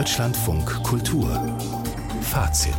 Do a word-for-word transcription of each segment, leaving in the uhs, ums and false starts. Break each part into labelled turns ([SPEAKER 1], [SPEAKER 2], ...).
[SPEAKER 1] Deutschlandfunk Kultur Fazit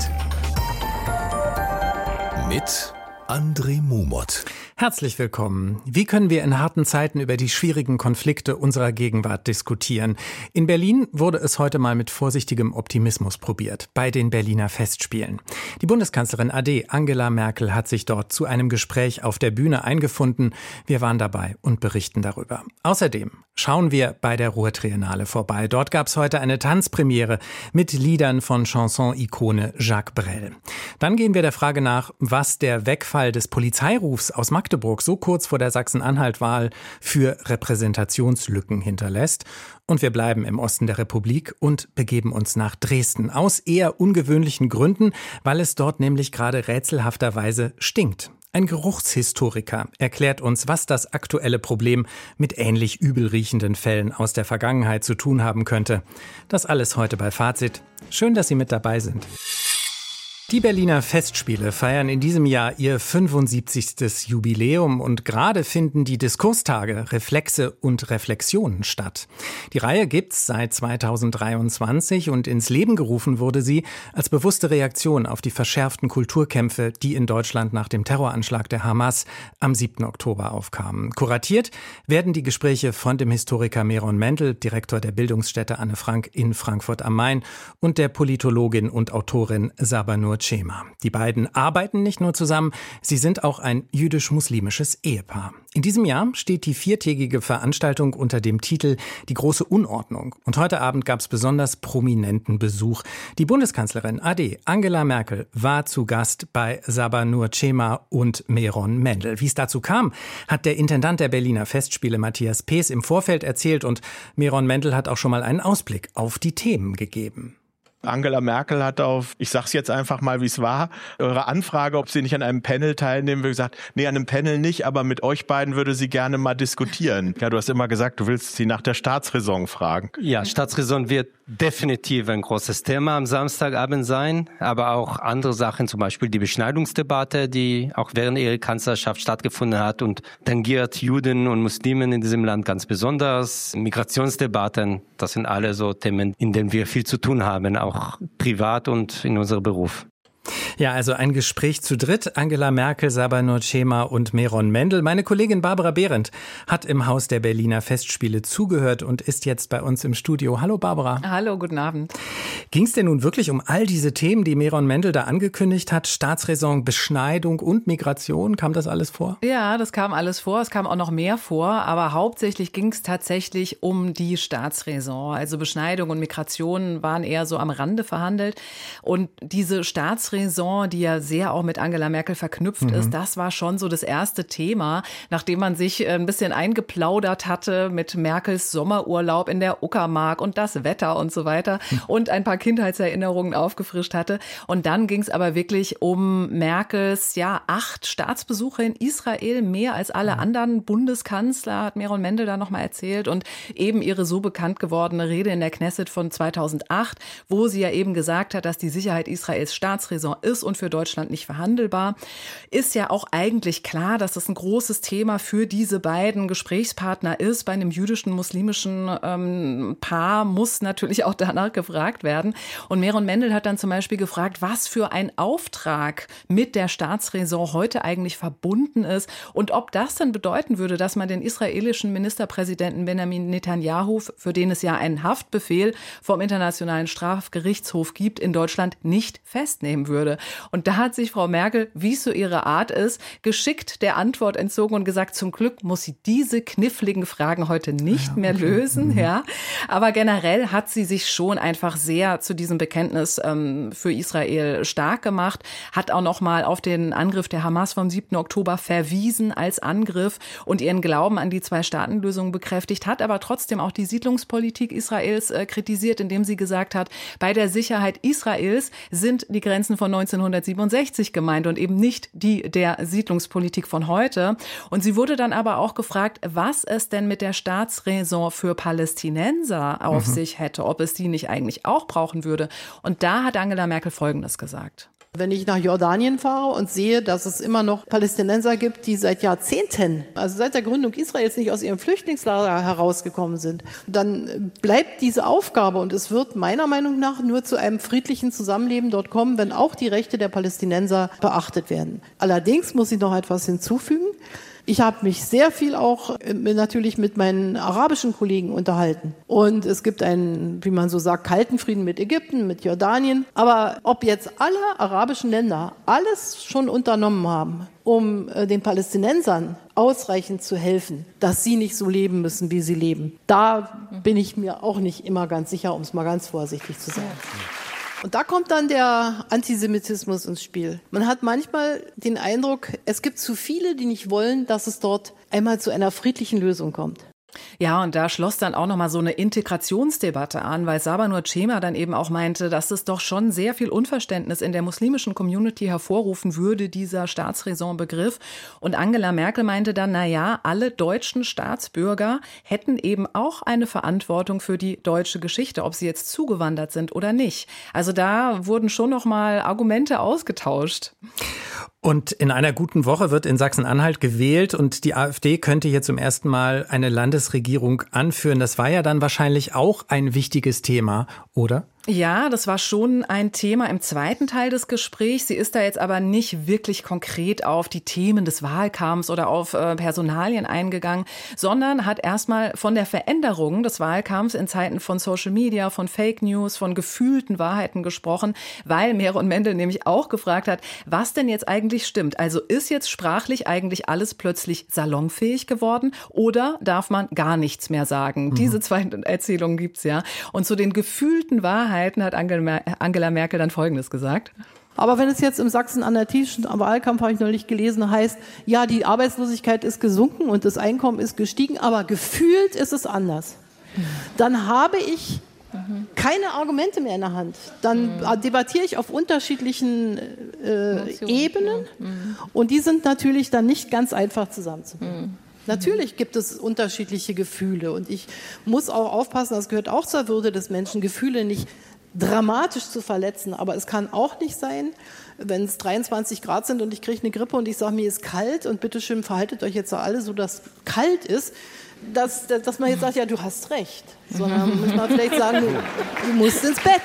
[SPEAKER 1] mit André Mumot.
[SPEAKER 2] Herzlich willkommen. Wie können wir in harten Zeiten über die schwierigen Konflikte unserer Gegenwart diskutieren? In Berlin wurde es heute mal mit vorsichtigem Optimismus probiert, bei den Berliner Festspielen. Die Bundeskanzlerin A D Angela Merkel hat sich dort zu einem Gespräch auf der Bühne eingefunden. Wir waren dabei und berichten darüber. Außerdem schauen wir bei der Ruhr-Triennale vorbei. Dort gab es heute eine Tanzpremiere mit Liedern von Chanson-Ikone Jacques Brel. Dann gehen wir der Frage nach, was der Wegfall des Polizeirufs aus Magdeburg so kurz vor der Sachsen-Anhalt-Wahl für Repräsentationslücken hinterlässt. Und wir bleiben im Osten der Republik und begeben uns nach Dresden. Aus eher ungewöhnlichen Gründen, weil es dort nämlich gerade rätselhafterweise stinkt. Ein Geruchshistoriker erklärt uns, was das aktuelle Problem mit ähnlich übel riechenden Fällen aus der Vergangenheit zu tun haben könnte. Das alles heute bei Fazit. Schön, dass Sie mit dabei sind. Die Berliner Festspiele feiern in diesem Jahr ihr fünfundsiebzigstes Jubiläum und gerade finden die Diskurstage Reflexe und Reflexionen statt. Die Reihe gibt's seit zweitausenddreiundzwanzig und ins Leben gerufen wurde sie als bewusste Reaktion auf die verschärften Kulturkämpfe, die in Deutschland nach dem Terroranschlag der Hamas am siebten Oktober aufkamen. Kuratiert werden die Gespräche von dem Historiker Meron Mendel, Direktor der Bildungsstätte Anne Frank in Frankfurt am Main, und der Politologin und Autorin Sabanur Cema. Die beiden arbeiten nicht nur zusammen, sie sind auch ein jüdisch-muslimisches Ehepaar. In diesem Jahr steht die viertägige Veranstaltung unter dem Titel Die große Unordnung. Und heute Abend gab es besonders prominenten Besuch. Die Bundeskanzlerin A D Angela Merkel war zu Gast bei Sabanur Cema und Meron Mendel. Wie es dazu kam, hat der Intendant der Berliner Festspiele Matthias Pees im Vorfeld erzählt und Meron Mendel hat auch schon mal einen Ausblick auf die Themen gegeben.
[SPEAKER 3] Angela Merkel hat auf, ich sag's jetzt einfach mal, wie es war, eure Anfrage, ob sie nicht an einem Panel teilnehmen will, gesagt, nee, an einem Panel nicht, aber mit euch beiden würde sie gerne mal diskutieren. Ja, du hast immer gesagt, du willst sie nach der Staatsräson fragen.
[SPEAKER 4] Ja, Staatsräson wird definitiv ein großes Thema am Samstagabend sein, aber auch andere Sachen, zum Beispiel die Beschneidungsdebatte, die auch während ihrer Kanzlerschaft stattgefunden hat und tangiert Juden und Muslimen in diesem Land ganz besonders. Migrationsdebatten, das sind alle so Themen, in denen wir viel zu tun haben, auch auch privat und in unserem Beruf.
[SPEAKER 2] Ja, also ein Gespräch zu dritt. Angela Merkel, Sabanur Cema und Meron Mendel. Meine Kollegin Barbara Behrendt hat im Haus der Berliner Festspiele zugehört und ist jetzt bei uns im Studio. Hallo Barbara.
[SPEAKER 5] Hallo, guten Abend.
[SPEAKER 2] Ging es denn nun wirklich um all diese Themen, die Meron Mendel da angekündigt hat? Staatsräson, Beschneidung und Migration? Kam das alles vor?
[SPEAKER 5] Ja, das kam alles vor. Es kam auch noch mehr vor. Aber hauptsächlich ging es tatsächlich um die Staatsräson. Also Beschneidung und Migration waren eher so am Rande verhandelt. Und diese Staatsräson, die ja sehr auch mit Angela Merkel verknüpft mhm. ist, das war schon so das erste Thema, nachdem man sich ein bisschen eingeplaudert hatte mit Merkels Sommerurlaub in der Uckermark und das Wetter und so weiter und ein paar Kindheitserinnerungen aufgefrischt hatte. Und dann ging es aber wirklich um Merkels ja acht Staatsbesuche in Israel, mehr als alle anderen Bundeskanzler, hat Meron Mendel da nochmal erzählt, und eben ihre so bekannt gewordene Rede in der Knesset von zweitausendacht, wo sie ja eben gesagt hat, dass die Sicherheit Israels Staatsräson ist und für Deutschland nicht verhandelbar. Ist ja auch eigentlich klar, dass das ein großes Thema für diese beiden Gesprächspartner ist. Bei einem jüdischen, muslimischen ähm, Paar muss natürlich auch danach gefragt werden. Und Meron Mendel hat dann zum Beispiel gefragt, was für ein Auftrag mit der Staatsräson heute eigentlich verbunden ist und ob das dann bedeuten würde, dass man den israelischen Ministerpräsidenten Benjamin Netanyahu, für den es ja einen Haftbefehl vom Internationalen Strafgerichtshof gibt, in Deutschland nicht festnehmen würde. Würde. Und da hat sich Frau Merkel, wie es so ihre Art ist, geschickt der Antwort entzogen und gesagt, zum Glück muss sie diese kniffligen Fragen heute nicht mehr lösen. Ja. Aber generell hat sie sich schon einfach sehr zu diesem Bekenntnis ähm, für Israel stark gemacht, hat auch noch mal auf den Angriff der Hamas vom siebten Oktober verwiesen als Angriff und ihren Glauben an die Zwei-Staaten-Lösung bekräftigt, hat aber trotzdem auch die Siedlungspolitik Israels äh, kritisiert, indem sie gesagt hat, bei der Sicherheit Israels sind die Grenzen von neunzehnhundertsiebenundsechzig gemeint und eben nicht die der Siedlungspolitik von heute. Und sie wurde dann aber auch gefragt, was es denn mit der Staatsräson für Palästinenser auf mhm. sich hätte, ob es die nicht eigentlich auch brauchen würde. Und da hat Angela Merkel Folgendes gesagt.
[SPEAKER 6] Wenn ich nach Jordanien fahre und sehe, dass es immer noch Palästinenser gibt, die seit Jahrzehnten, also seit der Gründung Israels nicht aus ihrem Flüchtlingslager herausgekommen sind, dann bleibt diese Aufgabe und es wird meiner Meinung nach nur zu einem friedlichen Zusammenleben dort kommen, wenn auch die Rechte der Palästinenser beachtet werden. Allerdings muss ich noch etwas hinzufügen. Ich habe mich sehr viel auch natürlich mit meinen arabischen Kollegen unterhalten. Und es gibt einen, wie man so sagt, kalten Frieden mit Ägypten, mit Jordanien. Aber ob jetzt alle arabischen Länder alles schon unternommen haben, um den Palästinensern ausreichend zu helfen, dass sie nicht so leben müssen, wie sie leben, da bin ich mir auch nicht immer ganz sicher, um es mal ganz vorsichtig zu sagen. Und da kommt dann der Antisemitismus ins Spiel. Man hat manchmal den Eindruck, es gibt zu viele, die nicht wollen, dass es dort einmal zu einer friedlichen Lösung kommt.
[SPEAKER 5] Ja, und da schloss dann auch nochmal so eine Integrationsdebatte an, weil Sabanur Cema dann eben auch meinte, dass es doch schon sehr viel Unverständnis in der muslimischen Community hervorrufen würde, dieser Staatsräson-Begriff. Und Angela Merkel meinte dann, na ja, alle deutschen Staatsbürger hätten eben auch eine Verantwortung für die deutsche Geschichte, ob sie jetzt zugewandert sind oder nicht. Also da wurden schon nochmal Argumente ausgetauscht.
[SPEAKER 2] Und in einer guten Woche wird in Sachsen-Anhalt gewählt und die AfD könnte hier zum ersten Mal eine Landesregierung anführen. Das war ja dann wahrscheinlich auch ein wichtiges Thema, oder?
[SPEAKER 5] Ja, das war schon ein Thema im zweiten Teil des Gesprächs. Sie ist da jetzt aber nicht wirklich konkret auf die Themen des Wahlkampfs oder auf äh, Personalien eingegangen, sondern hat erstmal von der Veränderung des Wahlkampfs in Zeiten von Social Media, von Fake News, von gefühlten Wahrheiten gesprochen, weil Meron Mendel nämlich auch gefragt hat, was denn jetzt eigentlich stimmt. Also ist jetzt sprachlich eigentlich alles plötzlich salonfähig geworden oder darf man gar nichts mehr sagen? Mhm. Diese zwei Erzählungen gibt's ja. Und zu den gefühlten Wahrheiten hat Angela Merkel dann Folgendes gesagt.
[SPEAKER 6] Aber wenn es jetzt im sachsen-anhaltischen Wahlkampf, habe ich neulich gelesen, heißt, ja, die Arbeitslosigkeit ist gesunken und das Einkommen ist gestiegen, aber gefühlt ist es anders, dann habe ich keine Argumente mehr in der Hand. Dann mhm. debattiere ich auf unterschiedlichen äh, Ebenen mhm. und die sind natürlich dann nicht ganz einfach zusammenzubringen. Mhm. Natürlich gibt es unterschiedliche Gefühle und ich muss auch aufpassen, das gehört auch zur Würde des Menschen, Gefühle nicht dramatisch zu verletzen, aber es kann auch nicht sein, wenn es dreiundzwanzig Grad sind und ich kriege eine Grippe und ich sage, mir ist kalt und bitteschön verhaltet euch jetzt alle so, dass kalt ist, dass, dass man jetzt sagt, ja, du hast recht, sondern muss man vielleicht sagen, du, du musst ins Bett.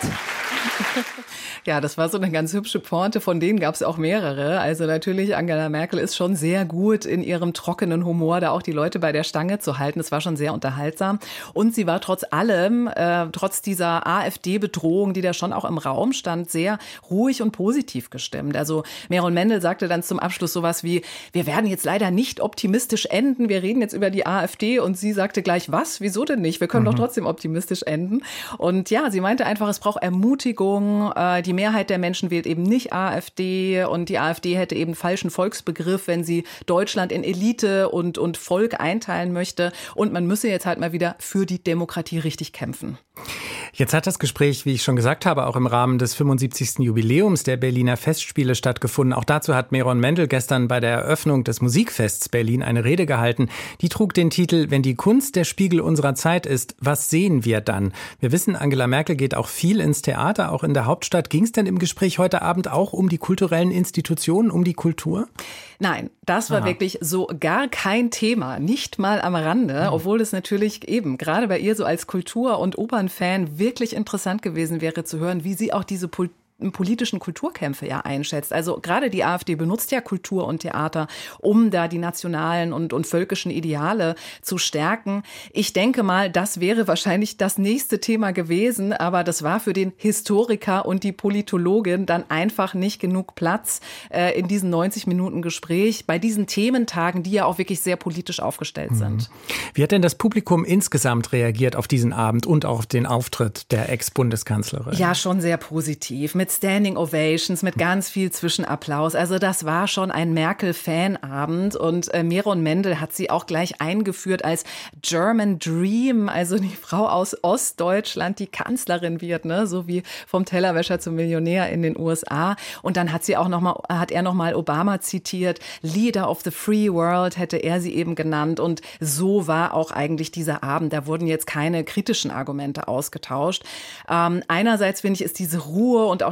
[SPEAKER 5] Ja, das war so eine ganz hübsche Pointe, von denen gab es auch mehrere. Also natürlich, Angela Merkel ist schon sehr gut in ihrem trockenen Humor, da auch die Leute bei der Stange zu halten. Das war schon sehr unterhaltsam. Und sie war trotz allem, äh, trotz dieser AfD-Bedrohung, die da schon auch im Raum stand, sehr ruhig und positiv gestimmt. Also Meron Mendel sagte dann zum Abschluss sowas wie, wir werden jetzt leider nicht optimistisch enden, wir reden jetzt über die AfD. Und sie sagte gleich, was, wieso denn nicht? Wir können mhm. doch trotzdem optimistisch enden. Und ja, sie meinte einfach, es braucht Ermutigung, äh, die Mehrheit der Menschen wählt eben nicht AfD und die AfD hätte eben einen falschen Volksbegriff, wenn sie Deutschland in Elite und, und Volk einteilen möchte. Und man müsse jetzt halt mal wieder für die Demokratie richtig kämpfen.
[SPEAKER 2] Jetzt hat das Gespräch, wie ich schon gesagt habe, auch im Rahmen des fünfundsiebzigsten Jubiläums der Berliner Festspiele stattgefunden. Auch dazu hat Meron Mendel gestern bei der Eröffnung des Musikfests Berlin eine Rede gehalten. Die trug den Titel »Wenn die Kunst der Spiegel unserer Zeit ist, was sehen wir dann?« Wir wissen, Angela Merkel geht auch viel ins Theater, auch in der Hauptstadt. Ging es denn im Gespräch heute Abend auch um die kulturellen Institutionen, um die Kultur?
[SPEAKER 5] Nein, das war Aha. wirklich so gar kein Thema, nicht mal am Rande, mhm. obwohl es natürlich eben gerade bei ihr so als Kultur- und Opernfan wirklich interessant gewesen wäre zu hören, wie sie auch diese Pol- politischen Kulturkämpfe ja einschätzt. Also gerade die AfD benutzt ja Kultur und Theater, um da die nationalen und, und völkischen Ideale zu stärken. Ich denke mal, das wäre wahrscheinlich das nächste Thema gewesen, aber das war für den Historiker und die Politologin dann einfach nicht genug Platz äh, in diesen neunzig Minuten Gespräch bei diesen Thementagen, die ja auch wirklich sehr politisch aufgestellt mhm. sind.
[SPEAKER 2] Wie hat denn das Publikum insgesamt reagiert auf diesen Abend und auch auf den Auftritt der Ex-Bundeskanzlerin?
[SPEAKER 5] Ja, schon sehr positiv. Mit Standing Ovations, mit ganz viel Zwischenapplaus. Also das war schon ein Merkel-Fanabend und äh, Meron Mendel hat sie auch gleich eingeführt als German Dream, also die Frau aus Ostdeutschland, die Kanzlerin wird, ne, so wie vom Tellerwäscher zum Millionär in den U S A. Und dann hat sie auch noch mal, hat er noch mal Obama zitiert, Leader of the Free World hätte er sie eben genannt. Und so war auch eigentlich dieser Abend. Da wurden jetzt keine kritischen Argumente ausgetauscht. Ähm, einerseits finde ich, ist diese Ruhe und auch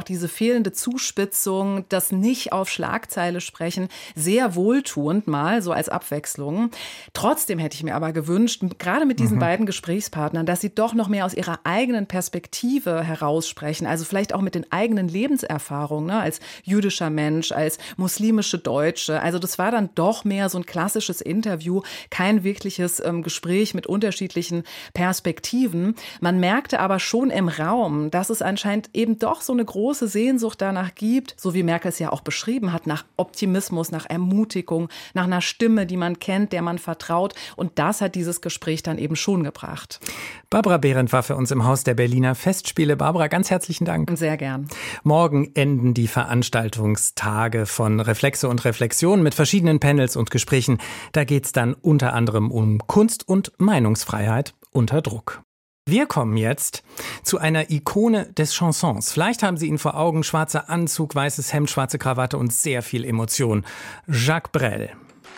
[SPEAKER 5] diese fehlende Zuspitzung, das nicht auf Schlagzeile sprechen, sehr wohltuend mal, so als Abwechslung. Trotzdem hätte ich mir aber gewünscht, gerade mit diesen mhm. beiden Gesprächspartnern, dass sie doch noch mehr aus ihrer eigenen Perspektive heraussprechen, also vielleicht auch mit den eigenen Lebenserfahrungen, ne, als jüdischer Mensch, als muslimische Deutsche. Also das war dann doch mehr so ein klassisches Interview, kein wirkliches ähm, Gespräch mit unterschiedlichen Perspektiven. Man merkte aber schon im Raum, dass es anscheinend eben doch so eine große Sehnsucht danach gibt, so wie Merkel es ja auch beschrieben hat, nach Optimismus, nach Ermutigung, nach einer Stimme, die man kennt, der man vertraut. Und das hat dieses Gespräch dann eben schon gebracht.
[SPEAKER 2] Barbara Behrendt war für uns im Haus der Berliner Festspiele. Barbara, ganz herzlichen Dank.
[SPEAKER 5] Sehr gern.
[SPEAKER 2] Morgen enden die Veranstaltungstage von Reflexe und Reflexion mit verschiedenen Panels und Gesprächen. Da geht's dann unter anderem um Kunst und Meinungsfreiheit unter Druck. Wir kommen jetzt zu einer Ikone des Chansons. Vielleicht haben Sie ihn vor Augen, schwarzer Anzug, weißes Hemd, schwarze Krawatte und sehr viel Emotion. Jacques Brel.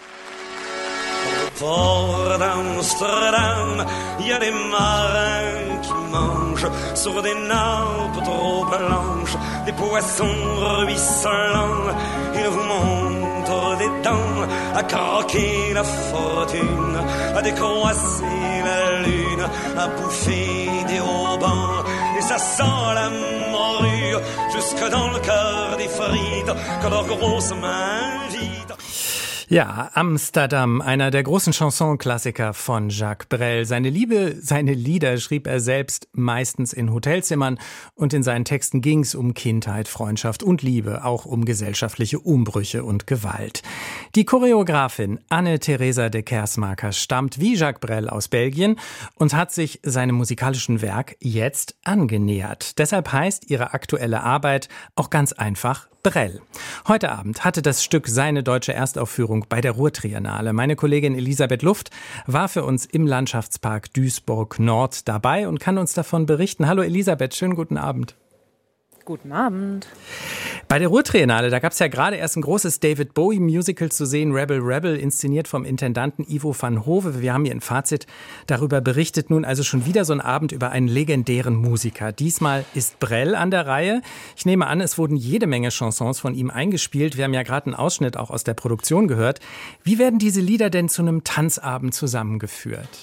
[SPEAKER 7] Port d'Amsterdam, il y a des marins qui mangent sur des nappes trop blanches, des poissons ruisselants. Ils vous montrent des dents à croquer la fortune, à décroisser la lune, à bouffer des haubans. Et ça sent la morue jusque dans le cœur des frites que leurs grosses mains vides.
[SPEAKER 2] Ja, Amsterdam, einer der großen Chansonklassiker von Jacques Brel. Seine Liebe, seine Lieder schrieb er selbst meistens in Hotelzimmern und in seinen Texten ging es um Kindheit, Freundschaft und Liebe, auch um gesellschaftliche Umbrüche und Gewalt. Die Choreografin Anne-Theresa de Kersmaker stammt wie Jacques Brel aus Belgien und hat sich seinem musikalischen Werk jetzt angenähert. Deshalb heißt ihre aktuelle Arbeit auch ganz einfach Brel. Heute Abend hatte das Stück seine deutsche Erstaufführung bei der Ruhrtriennale. Meine Kollegin Elisabeth Luft war für uns im Landschaftspark Duisburg Nord dabei und kann uns davon berichten. Hallo Elisabeth, schönen guten Abend.
[SPEAKER 8] Guten Abend.
[SPEAKER 2] Bei der Ruhrtriennale, da gab es ja gerade erst ein großes David Bowie-Musical zu sehen, Rebel Rebel, inszeniert vom Intendanten Ivo van Hove. Wir haben hier ein Fazit darüber berichtet. Nun also schon wieder so ein Abend über einen legendären Musiker. Diesmal ist Brel an der Reihe. Ich nehme an, es wurden jede Menge Chansons von ihm eingespielt. Wir haben ja gerade einen Ausschnitt auch aus der Produktion gehört. Wie werden diese Lieder denn zu einem Tanzabend zusammengeführt?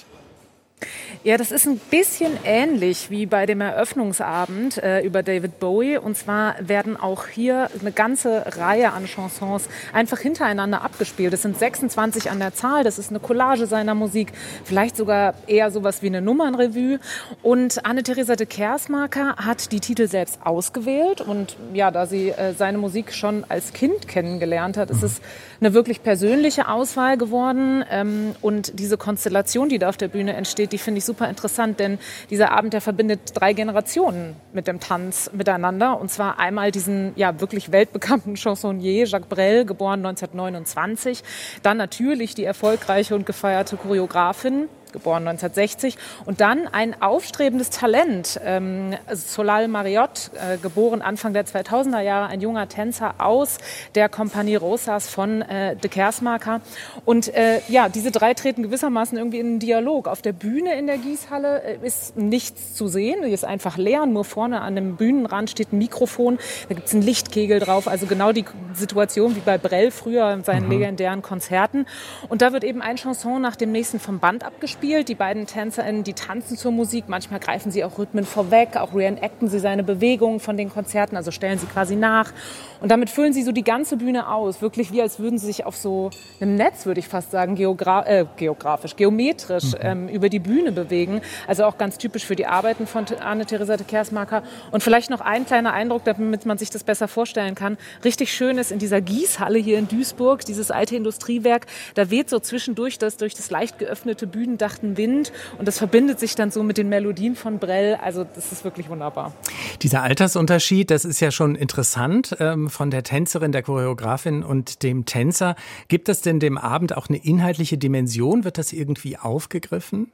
[SPEAKER 8] Ja, das ist ein bisschen ähnlich wie bei dem Eröffnungsabend äh, über David Bowie. Und zwar werden auch hier eine ganze Reihe an Chansons einfach hintereinander abgespielt. Es sind sechsundzwanzig an der Zahl. Das ist eine Collage seiner Musik. Vielleicht sogar eher sowas wie eine Nummernrevue. Und Anne-Theresa de Kersmaker hat die Titel selbst ausgewählt. Und ja, da sie äh, seine Musik schon als Kind kennengelernt hat, ist es eine wirklich persönliche Auswahl geworden. Ähm, und diese Konstellation, die da auf der Bühne entsteht, die finde ich super interessant, denn dieser Abend, der verbindet drei Generationen mit dem Tanz miteinander. Und zwar einmal diesen ja wirklich weltbekannten Chansonnier Jacques Brel, geboren neunzehnhundertneunundzwanzig. Dann natürlich die erfolgreiche und gefeierte Choreografin, geboren neunzehnhundertsechzig. Und dann ein aufstrebendes Talent, ähm, Solal Mariott, äh, geboren Anfang der zweitausender Jahre, ein junger Tänzer aus der Kompanie Rosas von äh, de Kersmaker. Und äh, ja, diese drei treten gewissermaßen irgendwie in einen Dialog. Auf der Bühne in der Gießhalle äh, ist nichts zu sehen, die ist einfach leer. Nur vorne an dem Bühnenrand steht ein Mikrofon, da gibt es einen Lichtkegel drauf. Also genau die Situation wie bei Brel früher in seinen mhm. legendären Konzerten. Und da wird eben ein Chanson nach dem nächsten vom Band abgespielt. Die beiden TänzerInnen, die tanzen zur Musik. Manchmal greifen sie auch Rhythmen vorweg, auch reenacten sie seine Bewegungen von den Konzerten, also stellen sie quasi nach. Und damit füllen sie so die ganze Bühne aus. Wirklich wie als würden sie sich auf so einem Netz, würde ich fast sagen, geogra- äh, geografisch, geometrisch mhm. ähm, über die Bühne bewegen. Also auch ganz typisch für die Arbeiten von Anne-Theresa de Kersmaker. Und vielleicht noch ein kleiner Eindruck, damit man sich das besser vorstellen kann. Richtig schön ist in dieser Gießhalle hier in Duisburg, dieses alte Industriewerk, da weht so zwischendurch das durch das leicht geöffnete Bühnendach Wind und das verbindet sich dann so mit den Melodien von Brel. Also das ist wirklich wunderbar.
[SPEAKER 2] Dieser Altersunterschied, das ist ja schon interessant ähm, von der Tänzerin, der Choreografin und dem Tänzer. Gibt es denn dem Abend auch eine inhaltliche Dimension? Wird das irgendwie aufgegriffen?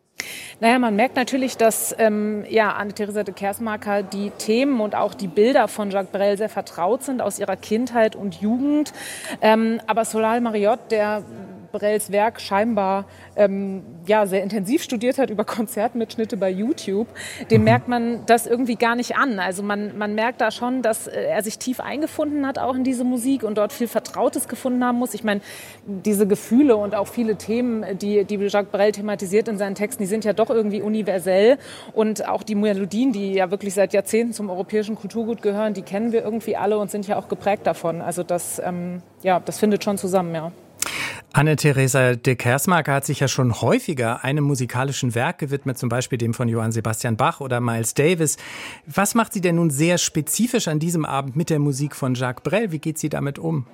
[SPEAKER 8] Naja, man merkt natürlich, dass ähm, ja, Anne-Theresa de Kersmaker die Themen und auch die Bilder von Jacques Brel sehr vertraut sind aus ihrer Kindheit und Jugend. Ähm, aber Solal Mariott, der Brels Werk scheinbar ähm, ja, sehr intensiv studiert hat über Konzertmitschnitte bei YouTube, dem mhm. merkt man das irgendwie gar nicht an. Also man, man merkt da schon, dass er sich tief eingefunden hat auch in diese Musik und dort viel Vertrautes gefunden haben muss. Ich meine, diese Gefühle und auch viele Themen, die, die Jacques Brel thematisiert in seinen Texten, die sind ja doch irgendwie universell. Und auch die Melodien, die ja wirklich seit Jahrzehnten zum europäischen Kulturgut gehören, die kennen wir irgendwie alle und sind ja auch geprägt davon. Also das, ähm, ja, das findet schon zusammen, ja.
[SPEAKER 2] Anne-Theresa de Kersmaker hat sich ja schon häufiger einem musikalischen Werk gewidmet, zum Beispiel dem von Johann Sebastian Bach oder Miles Davis. Was macht sie denn nun sehr spezifisch an diesem Abend mit der Musik von Jacques Brel? Wie geht sie damit um?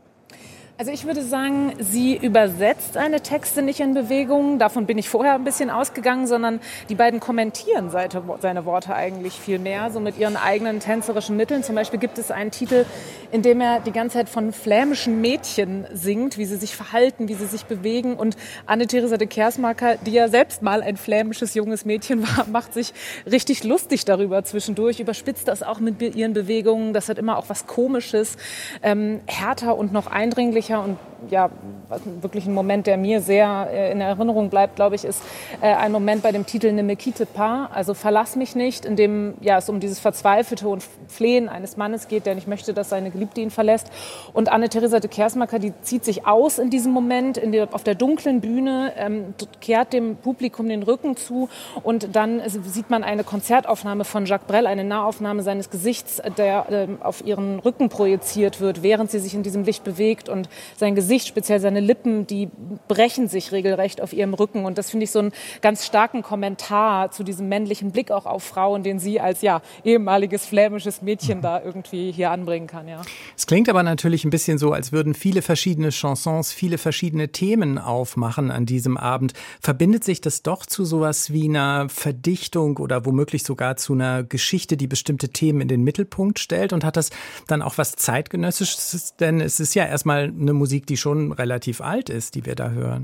[SPEAKER 8] Also ich würde sagen, sie übersetzt seine Texte nicht in Bewegung. Davon bin ich vorher ein bisschen ausgegangen, sondern die beiden kommentieren seine Worte eigentlich viel mehr, so mit ihren eigenen tänzerischen Mitteln. Zum Beispiel gibt es einen Titel, in dem er die ganze Zeit von flämischen Mädchen singt, wie sie sich verhalten, wie sie sich bewegen. Und Anne-Theresa de Kersmaker, die ja selbst mal ein flämisches junges Mädchen war, macht sich richtig lustig darüber zwischendurch, überspitzt das auch mit ihren Bewegungen. Das hat immer auch was Komisches, ähm, härter und noch eindringlicher. Und ja, wirklich ein Moment, der mir sehr äh, in Erinnerung bleibt, glaube ich, ist äh, ein Moment bei dem Titel Ne me quitte pas, also Verlass mich nicht, in dem ja, es um dieses verzweifelte und Flehen eines Mannes geht, der nicht möchte, dass seine Geliebte ihn verlässt. Und Anne-Theresa de Kersmaker, die zieht sich aus in diesem Moment in der, auf der dunklen Bühne, ähm, kehrt dem Publikum den Rücken zu und dann sieht man eine Konzertaufnahme von Jacques Brel, eine Nahaufnahme seines Gesichts, der äh, auf ihren Rücken projiziert wird, während sie sich in diesem Licht bewegt, und sein Gesicht, speziell seine Lippen, die brechen sich regelrecht auf ihrem Rücken. Und das finde ich so einen ganz starken Kommentar zu diesem männlichen Blick auch auf Frauen, den sie als ja, ehemaliges flämisches Mädchen da irgendwie hier anbringen kann. Ja.
[SPEAKER 2] Es klingt aber natürlich ein bisschen so, als würden viele verschiedene Chansons, viele verschiedene Themen aufmachen an diesem Abend. Verbindet sich das doch zu sowas wie einer Verdichtung oder womöglich sogar zu einer Geschichte, die bestimmte Themen in den Mittelpunkt stellt? Und hat das dann auch was Zeitgenössisches? Denn es ist ja erstmal eine Musik, die schon relativ alt ist, die wir da hören.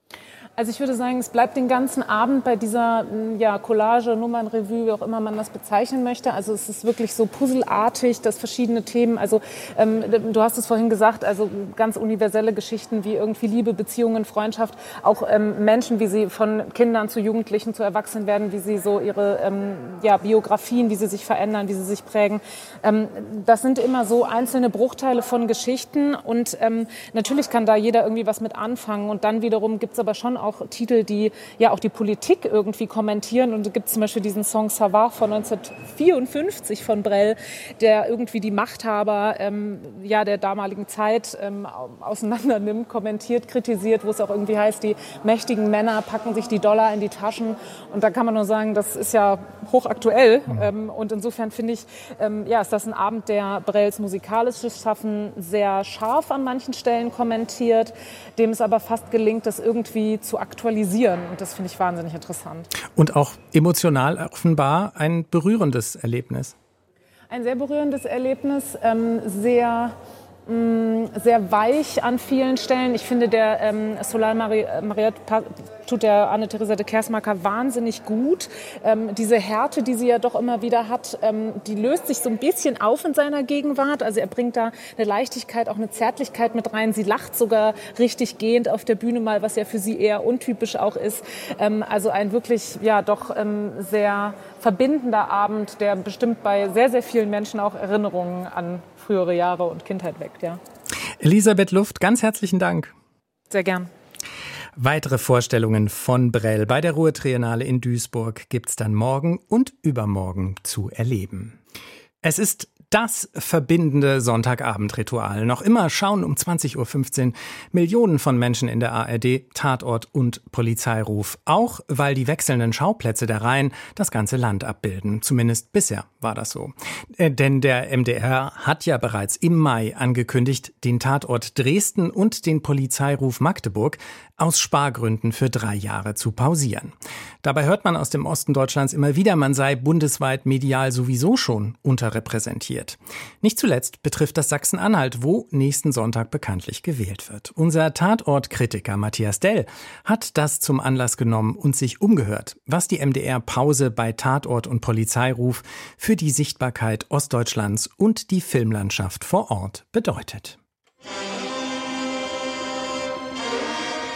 [SPEAKER 8] Also ich würde sagen, es bleibt den ganzen Abend bei dieser ja, Collage, Nummernrevue, wie auch immer man das bezeichnen möchte. Also es ist wirklich so puzzelartig, dass verschiedene Themen, also ähm, du hast es vorhin gesagt, also ganz universelle Geschichten wie irgendwie Liebe, Beziehungen, Freundschaft, auch ähm, Menschen, wie sie von Kindern zu Jugendlichen zu Erwachsenen werden, wie sie so ihre ähm, ja, Biografien, wie sie sich verändern, wie sie sich prägen. Ähm, das sind immer so einzelne Bruchteile von Geschichten und ähm, natürlich kann da jeder irgendwie was mit anfangen, und dann wiederum gibt es aber schon auch auch Titel, die ja auch die Politik irgendwie kommentieren. Und es gibt zum Beispiel diesen Song Savoir von neunzehnhundertvierundfünfzig von Brel, der irgendwie die Machthaber ähm, ja, der damaligen Zeit ähm, auseinander nimmt, kommentiert, kritisiert, wo es auch irgendwie heißt, die mächtigen Männer packen sich die Dollar in die Taschen. Und da kann man nur sagen, das ist ja hochaktuell. Mhm. Ähm, und insofern finde ich, ähm, ja, ist das ein Abend, der Brels musikalisches Schaffen sehr scharf an manchen Stellen kommentiert, dem es aber fast gelingt, das irgendwie zu aktualisieren. Und das finde ich wahnsinnig interessant.
[SPEAKER 2] Und auch emotional offenbar ein berührendes Erlebnis.
[SPEAKER 8] Ein sehr berührendes Erlebnis, ähm, sehr, mh, sehr weich an vielen Stellen. Ich finde, der ähm, Solar Mariette tut der Anne-Theresa de Kersmaker wahnsinnig gut. Ähm, diese Härte, die sie ja doch immer wieder hat, ähm, die löst sich so ein bisschen auf in seiner Gegenwart. Also er bringt da eine Leichtigkeit, auch eine Zärtlichkeit mit rein. Sie lacht sogar richtig gehend auf der Bühne mal, was ja für sie eher untypisch auch ist. Ähm, also ein wirklich, ja, doch ähm, sehr verbindender Abend, der bestimmt bei sehr, sehr vielen Menschen auch Erinnerungen an frühere Jahre und Kindheit weckt, ja.
[SPEAKER 2] Elisabeth Luft, ganz herzlichen Dank.
[SPEAKER 8] Sehr gern.
[SPEAKER 2] Weitere Vorstellungen von Brel bei der Ruhr-Triennale in Duisburg gibt's dann morgen und übermorgen zu erleben. Es ist das verbindende Sonntagabendritual. Noch immer schauen um zwanzig Uhr fünfzehn Millionen von Menschen in der A R D Tatort und Polizeiruf. Auch weil die wechselnden Schauplätze der Reihen das ganze Land abbilden. Zumindest bisher war das so. Äh, denn der M D R hat ja bereits im Mai angekündigt, den Tatort Dresden und den Polizeiruf Magdeburg aus Spargründen für drei Jahre zu pausieren. Dabei hört man aus dem Osten Deutschlands immer wieder, man sei bundesweit medial sowieso schon unterrepräsentiert. Nicht zuletzt betrifft das Sachsen-Anhalt, wo nächsten Sonntag bekanntlich gewählt wird. Unser Tatort-Kritiker Matthias Dell hat das zum Anlass genommen und sich umgehört, was die M D R-Pause bei Tatort und Polizeiruf für die Sichtbarkeit Ostdeutschlands und die Filmlandschaft vor Ort bedeutet.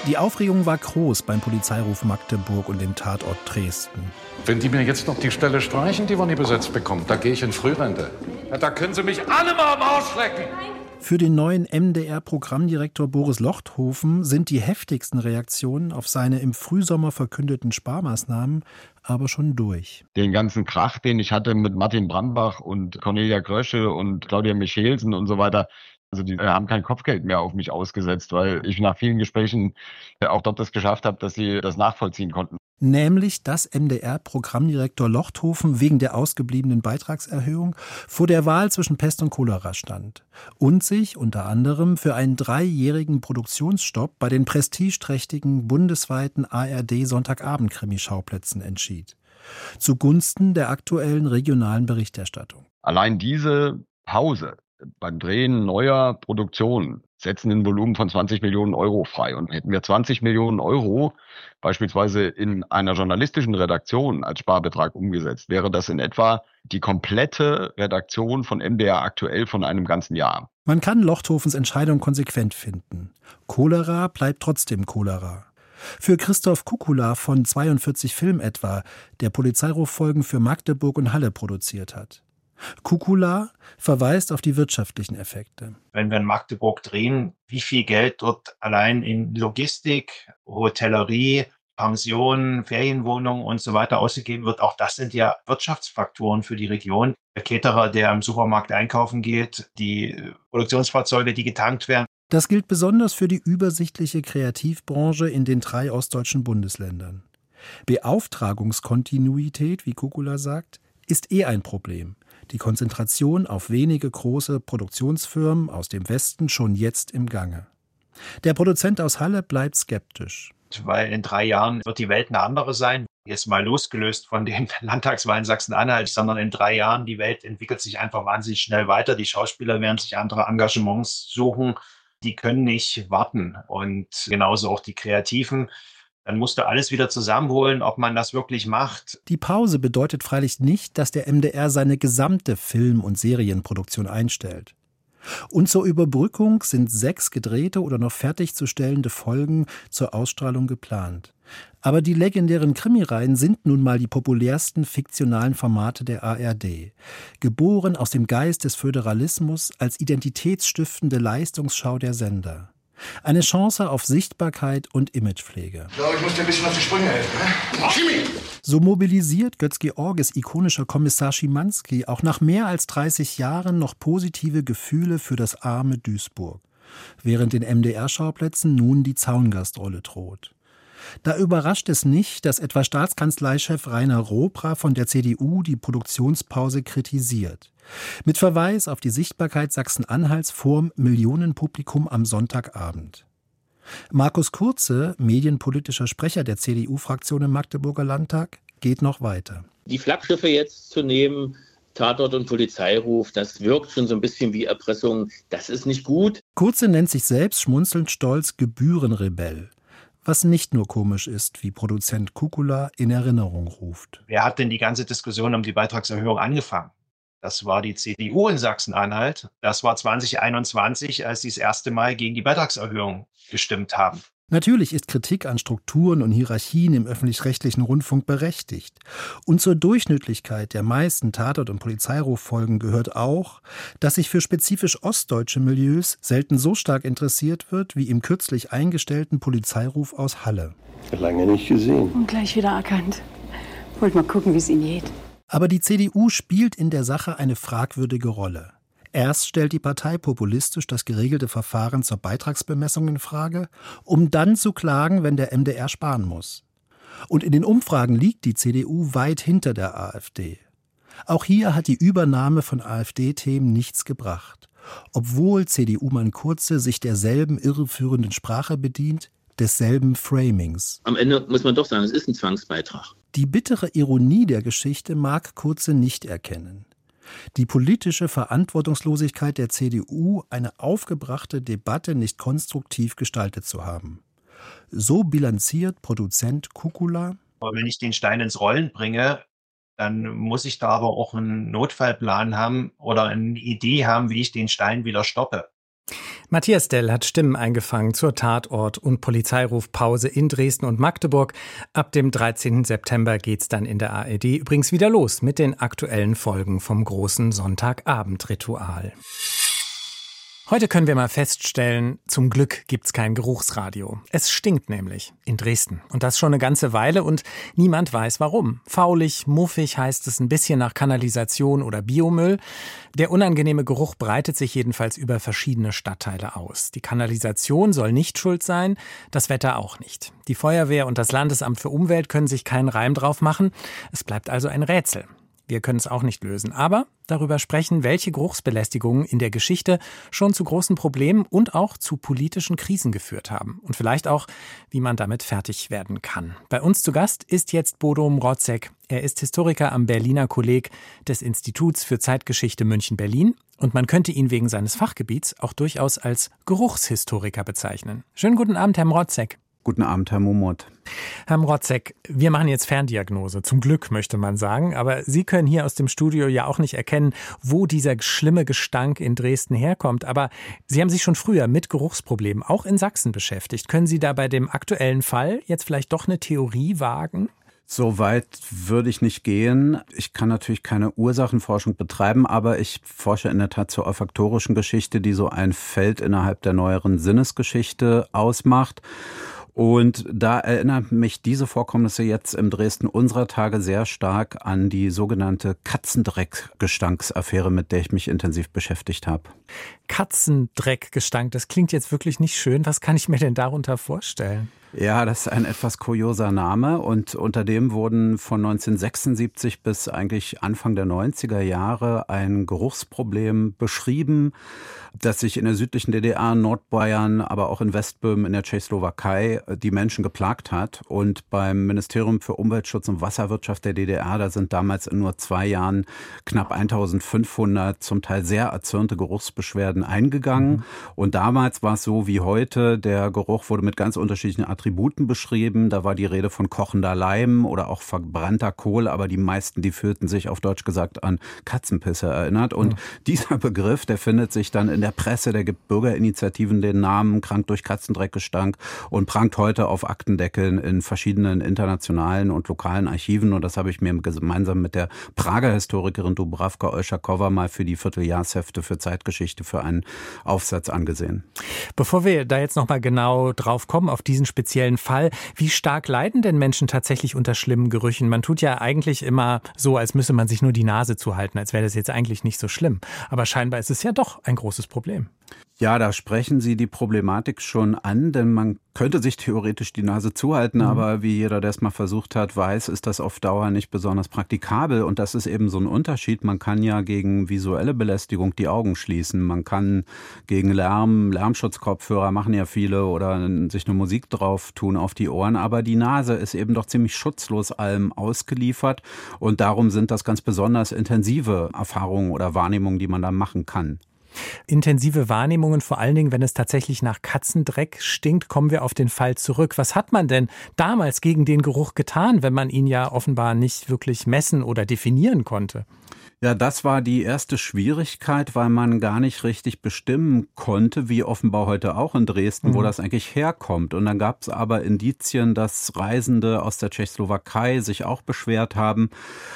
[SPEAKER 9] Die Aufregung war groß beim Polizeiruf Magdeburg und dem Tatort Dresden.
[SPEAKER 10] Wenn die mir jetzt noch die Stelle streichen, die wir nie besetzt bekommen, da gehe ich in Frührente. Ja, da können Sie mich alle mal am Arsch lecken.
[SPEAKER 9] Für den neuen M D R-Programmdirektor Boris Lochthofen sind die heftigsten Reaktionen auf seine im Frühsommer verkündeten Sparmaßnahmen aber schon durch.
[SPEAKER 11] Den ganzen Krach, den ich hatte mit Martin Brambach und Cornelia Gröschel und Claudia Michelsen und so weiter, also die haben kein Kopfgeld mehr auf mich ausgesetzt, weil ich nach vielen Gesprächen auch dort das geschafft habe, dass sie das nachvollziehen konnten.
[SPEAKER 9] Nämlich, dass M D R-Programmdirektor Lochthofen wegen der ausgebliebenen Beitragserhöhung vor der Wahl zwischen Pest und Cholera stand und sich unter anderem für einen dreijährigen Produktionsstopp bei den prestigeträchtigen bundesweiten A R D-Sonntagabend-Krimischauplätzen entschied. Zugunsten der aktuellen regionalen Berichterstattung.
[SPEAKER 11] Allein diese Pause beim Drehen neuer Produktionen setzen ein Volumen von zwanzig Millionen Euro frei. Und hätten wir zwanzig Millionen Euro beispielsweise in einer journalistischen Redaktion als Sparbetrag umgesetzt, wäre das in etwa die komplette Redaktion von M D R aktuell von einem ganzen Jahr.
[SPEAKER 9] Man kann Lochthofens Entscheidung konsequent finden. Cholera bleibt trotzdem Cholera. Für Christoph Kukula von zweiundvierzig Film etwa, der Polizeiruffolgen für Magdeburg und Halle produziert hat. Kukula verweist auf die wirtschaftlichen Effekte.
[SPEAKER 12] Wenn wir in Magdeburg drehen, wie viel Geld dort allein in Logistik, Hotellerie, Pensionen, Ferienwohnungen und so weiter ausgegeben wird, auch das sind ja Wirtschaftsfaktoren für die Region. Der Caterer, der im Supermarkt einkaufen geht, die Produktionsfahrzeuge, die getankt werden.
[SPEAKER 9] Das gilt besonders für die übersichtliche Kreativbranche in den drei ostdeutschen Bundesländern. Beauftragungskontinuität, wie Kukula sagt, ist eh ein Problem. Die Konzentration auf wenige große Produktionsfirmen aus dem Westen schon jetzt im Gange. Der Produzent aus Halle bleibt skeptisch.
[SPEAKER 12] Weil in drei Jahren wird die Welt eine andere sein. Jetzt mal losgelöst von den Landtagswahlen Sachsen-Anhalt, sondern in drei Jahren, die Welt entwickelt sich einfach wahnsinnig schnell weiter. Die Schauspieler werden sich andere Engagements suchen. Die können nicht warten. Und genauso auch die Kreativen. Dann musst du alles wieder zusammenholen, ob man das wirklich macht.
[SPEAKER 9] Die Pause bedeutet freilich nicht, dass der M D R seine gesamte Film- und Serienproduktion einstellt. Und zur Überbrückung sind sechs gedrehte oder noch fertigzustellende Folgen zur Ausstrahlung geplant. Aber die legendären Krimireihen sind nun mal die populärsten fiktionalen Formate der A R D. Geboren aus dem Geist des Föderalismus als identitätsstiftende Leistungsschau der Sender. Eine Chance auf Sichtbarkeit und Imagepflege.
[SPEAKER 10] Ich glaube, ich muss dir ein bisschen auf die Sprünge helfen. Ne? Chemie!
[SPEAKER 9] So mobilisiert Götz-Georges ikonischer Kommissar Schimanski auch nach mehr als dreißig Jahren noch positive Gefühle für das arme Duisburg, während den M D R-Schauplätzen nun die Zaungastrolle droht. Da überrascht es nicht, dass etwa Staatskanzleichef Rainer Robra von der C D U die Produktionspause kritisiert. Mit Verweis auf die Sichtbarkeit Sachsen-Anhalts vorm Millionenpublikum am Sonntagabend. Markus Kurze, medienpolitischer Sprecher der C D U-Fraktion im Magdeburger Landtag, geht noch weiter.
[SPEAKER 13] Die Flaggschiffe jetzt zu nehmen, Tatort und Polizeiruf, das wirkt schon so ein bisschen wie Erpressung. Das ist nicht gut.
[SPEAKER 9] Kurze nennt sich selbst schmunzelnd stolz Gebührenrebell. Was nicht nur komisch ist, wie Produzent Kukula in Erinnerung ruft.
[SPEAKER 12] Wer hat denn die ganze Diskussion um die Beitragserhöhung angefangen? Das war die C D U in Sachsen-Anhalt. Das war zwanzig einundzwanzig, als sie das erste Mal gegen die Beitragserhöhung gestimmt haben.
[SPEAKER 9] Natürlich ist Kritik an Strukturen und Hierarchien im öffentlich-rechtlichen Rundfunk berechtigt. Und zur Durchschnittlichkeit der meisten Tatort- und Polizeiruffolgen gehört auch, dass sich für spezifisch ostdeutsche Milieus selten so stark interessiert wird wie im kürzlich eingestellten Polizeiruf aus Halle.
[SPEAKER 14] Lange nicht gesehen.
[SPEAKER 15] Und gleich wieder erkannt. Wollt mal gucken, wie es Ihnen geht.
[SPEAKER 9] Aber die C D U spielt in der Sache eine fragwürdige Rolle. Erst stellt die Partei populistisch das geregelte Verfahren zur Beitragsbemessung in Frage, um dann zu klagen, wenn der M D R sparen muss. Und in den Umfragen liegt die C D U weit hinter der AfD. Auch hier hat die Übernahme von AfD-Themen nichts gebracht, obwohl C D U-Mann Kurze sich derselben irreführenden Sprache bedient, desselben Framings.
[SPEAKER 13] Am Ende muss man doch sagen, es ist ein Zwangsbeitrag.
[SPEAKER 9] Die bittere Ironie der Geschichte mag Kurze nicht erkennen. Die politische Verantwortungslosigkeit der C D U, eine aufgebrachte Debatte nicht konstruktiv gestaltet zu haben. So bilanziert Produzent Kukula.
[SPEAKER 12] Wenn ich den Stein ins Rollen bringe, dann muss ich da aber auch einen Notfallplan haben oder eine Idee haben, wie ich den Stein wieder stoppe.
[SPEAKER 2] Matthias Dell hat Stimmen eingefangen zur Tatort- und Polizeirufpause in Dresden und Magdeburg. Ab dem dreizehnten September geht's dann in der A R D übrigens wieder los mit den aktuellen Folgen vom großen Sonntagabendritual. Heute können wir mal feststellen, zum Glück gibt's kein Geruchsradio. Es stinkt nämlich in Dresden. Und das schon eine ganze Weile und niemand weiß warum. Faulig, muffig heißt es, ein bisschen nach Kanalisation oder Biomüll. Der unangenehme Geruch breitet sich jedenfalls über verschiedene Stadtteile aus. Die Kanalisation soll nicht schuld sein, das Wetter auch nicht. Die Feuerwehr und das Landesamt für Umwelt können sich keinen Reim drauf machen. Es bleibt also ein Rätsel. Wir können es auch nicht lösen, aber darüber sprechen, welche Geruchsbelästigungen in der Geschichte schon zu großen Problemen und auch zu politischen Krisen geführt haben. Und vielleicht auch, wie man damit fertig werden kann. Bei uns zu Gast ist jetzt Bodo Mrotzek. Er ist Historiker am Berliner Kolleg des Instituts für Zeitgeschichte München-Berlin. Und man könnte ihn wegen seines Fachgebiets auch durchaus als Geruchshistoriker bezeichnen. Schönen guten Abend, Herr Mrotzek.
[SPEAKER 14] Guten Abend, Herr Momot.
[SPEAKER 2] Herr Mrotzek, wir machen jetzt Ferndiagnose. Zum Glück, möchte man sagen. Aber Sie können hier aus dem Studio ja auch nicht erkennen, wo dieser schlimme Gestank in Dresden herkommt. Aber Sie haben sich schon früher mit Geruchsproblemen, auch in Sachsen, beschäftigt. Können Sie da bei dem aktuellen Fall jetzt vielleicht doch eine Theorie wagen?
[SPEAKER 14] So weit würde ich nicht gehen. Ich kann natürlich keine Ursachenforschung betreiben, aber ich forsche in der Tat zur olfaktorischen Geschichte, die so ein Feld innerhalb der neueren Sinnesgeschichte ausmacht. Und da erinnert mich diese Vorkommnisse jetzt im Dresden unserer Tage sehr stark an die sogenannte Katzendreckgestanksaffäre, mit der ich mich intensiv beschäftigt habe.
[SPEAKER 2] Katzendreckgestank, das klingt jetzt wirklich nicht schön. Was kann ich mir denn darunter vorstellen?
[SPEAKER 14] Ja, das ist ein etwas kurioser Name und unter dem wurden von neunzehnhundertsechsundsiebzig bis eigentlich Anfang der neunziger Jahre ein Geruchsproblem beschrieben, das sich in der südlichen D D R, Nordbayern, aber auch in Westböhmen in der Tschechoslowakei die Menschen geplagt hat. Und beim Ministerium für Umweltschutz und Wasserwirtschaft der D D R, da sind damals in nur zwei Jahren knapp eintausendfünfhundert zum Teil sehr erzürnte Geruchsbeschwerden eingegangen. Mhm. Und damals war es so wie heute, der Geruch wurde mit ganz unterschiedlichen Attributen beschrieben. Da war die Rede von kochender Leim oder auch verbrannter Kohl, aber die meisten, die fühlten sich auf Deutsch gesagt an Katzenpisse erinnert. Und mhm. dieser Begriff, der findet sich dann in der Presse, der gibt Bürgerinitiativen den Namen krank durch Katzendreckgestank und prangt heute auf Aktendeckeln in verschiedenen internationalen und lokalen Archiven. Und das habe ich mir gemeinsam mit der Prager Historikerin Dubravka Olschakowa mal für die Vierteljahrshefte für Zeitgeschichte für einen Aufsatz angesehen.
[SPEAKER 2] Bevor wir da jetzt nochmal genau drauf kommen, auf diesen speziellen Fall, wie stark leiden denn Menschen tatsächlich unter schlimmen Gerüchen? Man tut ja eigentlich immer so, als müsse man sich nur die Nase zuhalten, als wäre das jetzt eigentlich nicht so schlimm. Aber scheinbar ist es ja doch ein großes Problem.
[SPEAKER 14] Ja, da sprechen Sie die Problematik schon an, denn man könnte sich theoretisch die Nase zuhalten, mhm. aber wie jeder, der es mal versucht hat, weiß, ist das auf Dauer nicht besonders praktikabel. Und das ist eben so ein Unterschied. Man kann ja gegen visuelle Belästigung die Augen schließen. Man kann gegen Lärm, Lärmschutzkopfhörer machen ja viele oder sich eine Musik drauf tun auf die Ohren. Aber die Nase ist eben doch ziemlich schutzlos allem ausgeliefert. Und darum sind das ganz besonders intensive Erfahrungen oder Wahrnehmungen, die man da machen kann.
[SPEAKER 2] Intensive Wahrnehmungen, vor allen Dingen, wenn es tatsächlich nach Katzendreck stinkt, kommen wir auf den Fall zurück. Was hat man denn damals gegen den Geruch getan, wenn man ihn ja offenbar nicht wirklich messen oder definieren konnte?
[SPEAKER 14] Ja, das war die erste Schwierigkeit, weil man gar nicht richtig bestimmen konnte, wie offenbar heute auch in Dresden, mhm. wo das eigentlich herkommt. Und dann gab es aber Indizien, dass Reisende aus der Tschechoslowakei sich auch beschwert haben.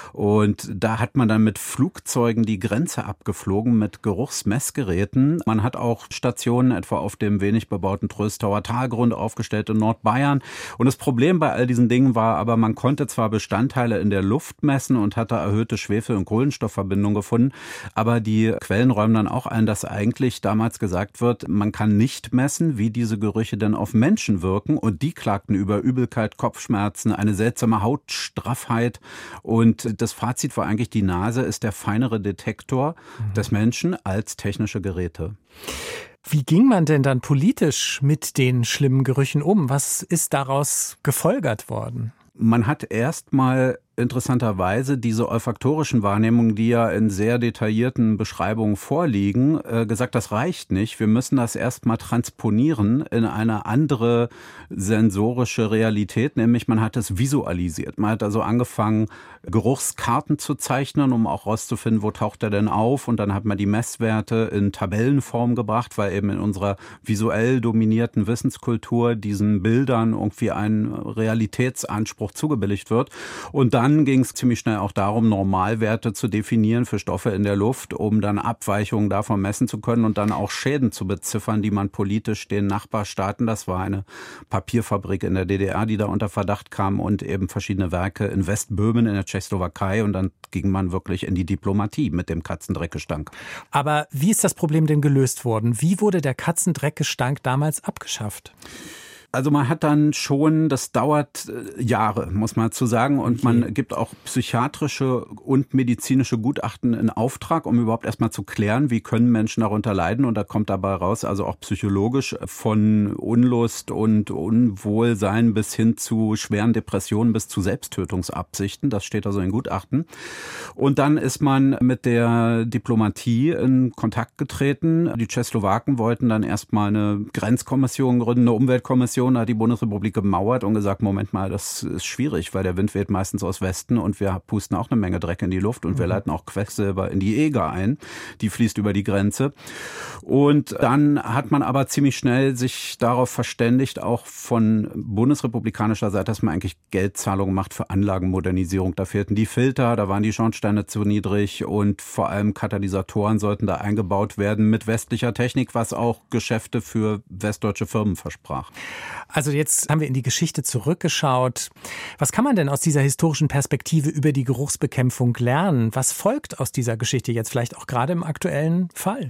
[SPEAKER 14] Und da hat man dann mit Flugzeugen die Grenze abgeflogen, mit Geruchsmessgeräten. Man hat auch Stationen etwa auf dem wenig bebauten Tröstauer Talgrund aufgestellt in Nordbayern. Und das Problem bei all diesen Dingen war aber, man konnte zwar Bestandteile in der Luft messen und hatte erhöhte Schwefel- und Kohlenstoff Verbindung gefunden. Aber die Quellen räumen dann auch ein, dass eigentlich damals gesagt wird, man kann nicht messen, wie diese Gerüche denn auf Menschen wirken. Und die klagten über Übelkeit, Kopfschmerzen, eine seltsame Hautstraffheit. Und das Fazit war eigentlich, die Nase ist der feinere Detektor mhm. des Menschen als technische Geräte.
[SPEAKER 2] Wie ging man denn dann politisch mit den schlimmen Gerüchen um? Was ist daraus gefolgert worden?
[SPEAKER 14] Man hat erstmal interessanterweise diese olfaktorischen Wahrnehmungen, die ja in sehr detaillierten Beschreibungen vorliegen, äh, gesagt, das reicht nicht. Wir müssen das erstmal transponieren in eine andere sensorische Realität, nämlich man hat es visualisiert. Man hat also angefangen, Geruchskarten zu zeichnen, um auch rauszufinden, wo taucht er denn auf, und dann hat man die Messwerte in Tabellenform gebracht, weil eben in unserer visuell dominierten Wissenskultur diesen Bildern irgendwie ein Realitätsanspruch zugebilligt wird. Und dann ging es ziemlich schnell auch darum, Normalwerte zu definieren für Stoffe in der Luft, um dann Abweichungen davon messen zu können und dann auch Schäden zu beziffern, die man politisch den Nachbarstaaten, das war eine Papierfabrik in der D D R, die da unter Verdacht kam, und eben verschiedene Werke in Westböhmen in der Tschechoslowakei, und dann ging man wirklich in die Diplomatie mit dem Katzendreckgestank.
[SPEAKER 2] Aber wie ist das Problem denn gelöst worden? Wie wurde der Katzendreckgestank damals abgeschafft?
[SPEAKER 14] Also man hat dann schon, das dauert Jahre, muss man dazu sagen, und man gibt auch psychiatrische und medizinische Gutachten in Auftrag, um überhaupt erstmal zu klären, wie können Menschen darunter leiden, und da kommt dabei raus, also auch psychologisch von Unlust und Unwohlsein bis hin zu schweren Depressionen bis zu Selbsttötungsabsichten, das steht also in Gutachten. Und dann ist man mit der Diplomatie in Kontakt getreten. Die Tschechoslowaken wollten dann erstmal eine Grenzkommission gründen, eine Umweltkommission. Da hat die Bundesrepublik gemauert und gesagt, Moment mal, das ist schwierig, weil der Wind weht meistens aus Westen und wir pusten auch eine Menge Dreck in die Luft und mhm. wir leiten auch Quecksilber in die Eger ein. Die fließt über die Grenze. Und dann hat man aber ziemlich schnell sich darauf verständigt, auch von bundesrepublikanischer Seite, dass man eigentlich Geldzahlungen macht für Anlagenmodernisierung. Da fehlten die Filter, da waren die Schornsteine zu niedrig und vor allem Katalysatoren sollten da eingebaut werden mit westlicher Technik, was auch Geschäfte für westdeutsche Firmen versprach.
[SPEAKER 2] Also jetzt haben wir in die Geschichte zurückgeschaut. Was kann man denn aus dieser historischen Perspektive über die Geruchsbekämpfung lernen? Was folgt aus dieser Geschichte jetzt vielleicht auch gerade im aktuellen Fall?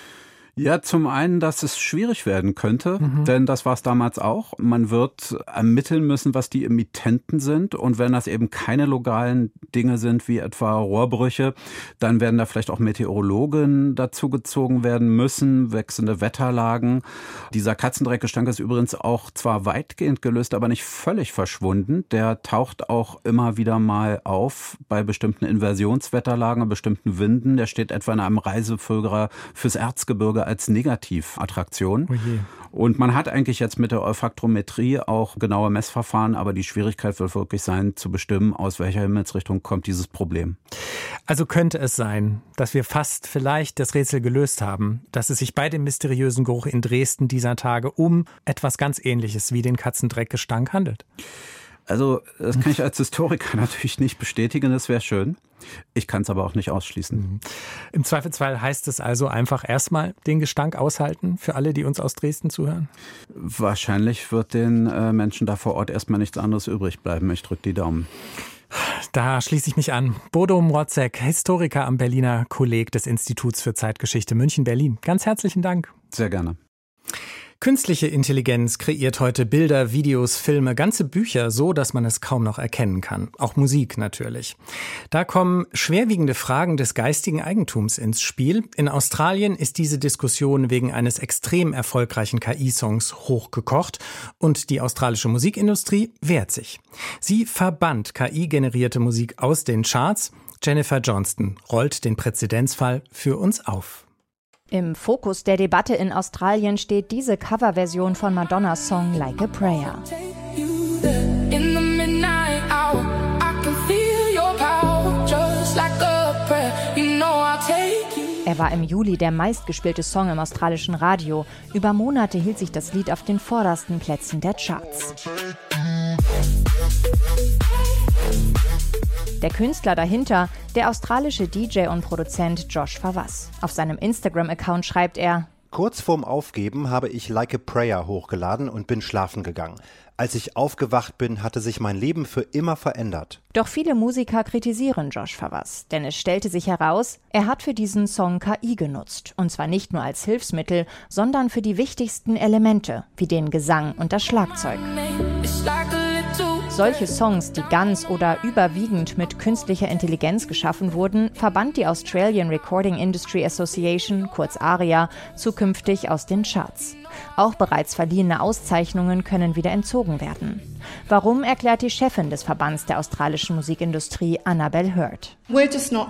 [SPEAKER 14] Ja, zum einen, dass es schwierig werden könnte, mhm. denn das war es damals auch. Man wird ermitteln müssen, was die Emittenten sind, und wenn das eben keine lokalen Dinge sind, wie etwa Rohrbrüche, dann werden da vielleicht auch Meteorologen dazugezogen werden müssen, wechselnde Wetterlagen. Dieser Katzendreckgestank ist übrigens auch zwar weitgehend gelöst, aber nicht völlig verschwunden. Der taucht auch immer wieder mal auf bei bestimmten Inversionswetterlagen, bei bestimmten Winden. Der steht etwa in einem Reiseführer fürs Erzgebirge als Negativattraktion. Okay. Und man hat eigentlich jetzt mit der Olfaktometrie auch genaue Messverfahren, aber die Schwierigkeit wird wirklich sein, zu bestimmen, aus welcher Himmelsrichtung kommt dieses Problem.
[SPEAKER 2] Also könnte es sein, dass wir fast vielleicht das Rätsel gelöst haben, dass es sich bei dem mysteriösen Geruch in Dresden dieser Tage um etwas ganz Ähnliches wie den Katzendreckgestank handelt?
[SPEAKER 14] Also das kann ich als Historiker natürlich nicht bestätigen, das wäre schön. Ich kann es aber auch nicht ausschließen.
[SPEAKER 2] Im Zweifelsfall heißt es also einfach erstmal den Gestank aushalten für alle, die uns aus Dresden zuhören?
[SPEAKER 14] Wahrscheinlich wird den äh, Menschen da vor Ort erstmal nichts anderes übrig bleiben. Ich drücke die Daumen.
[SPEAKER 2] Da schließe ich mich an. Bodo Mrotzek, Historiker am Berliner Kolleg des Instituts für Zeitgeschichte München-Berlin. Ganz herzlichen Dank.
[SPEAKER 14] Sehr gerne.
[SPEAKER 2] Künstliche Intelligenz kreiert heute Bilder, Videos, Filme, ganze Bücher so, dass man es kaum noch erkennen kann. Auch Musik natürlich. Da kommen schwerwiegende Fragen des geistigen Eigentums ins Spiel. In Australien ist diese Diskussion wegen eines extrem erfolgreichen K I-Songs hochgekocht und die australische Musikindustrie wehrt sich. Sie verbannt K I-generierte Musik aus den Charts. Jennifer Johnston rollt den Präzedenzfall für uns auf.
[SPEAKER 16] Im Fokus der Debatte in Australien steht diese Coverversion von Madonnas Song Like a Prayer. Er war im Juli der meistgespielte Song im australischen Radio. Über Monate hielt sich das Lied auf den vordersten Plätzen der Charts. Der Künstler dahinter, der australische D J und Produzent Josh Fawaz. Auf seinem Instagram-Account schreibt er:
[SPEAKER 17] Kurz vorm Aufgeben habe ich Like a Prayer hochgeladen und bin schlafen gegangen. Als ich aufgewacht bin, hatte sich mein Leben für immer verändert.
[SPEAKER 16] Doch viele Musiker kritisieren Josh Fawaz, denn es stellte sich heraus, er hat für diesen Song K I genutzt. Und zwar nicht nur als Hilfsmittel, sondern für die wichtigsten Elemente, wie den Gesang und das Schlagzeug. Solche Songs, die ganz oder überwiegend mit künstlicher Intelligenz geschaffen wurden, verbannt die Australian Recording Industry Association, kurz ARIA, zukünftig aus den Charts. Auch bereits verliehene Auszeichnungen können wieder entzogen werden. Warum, erklärt die Chefin des Verbands der australischen Musikindustrie, Annabel Hurd.
[SPEAKER 18] Wir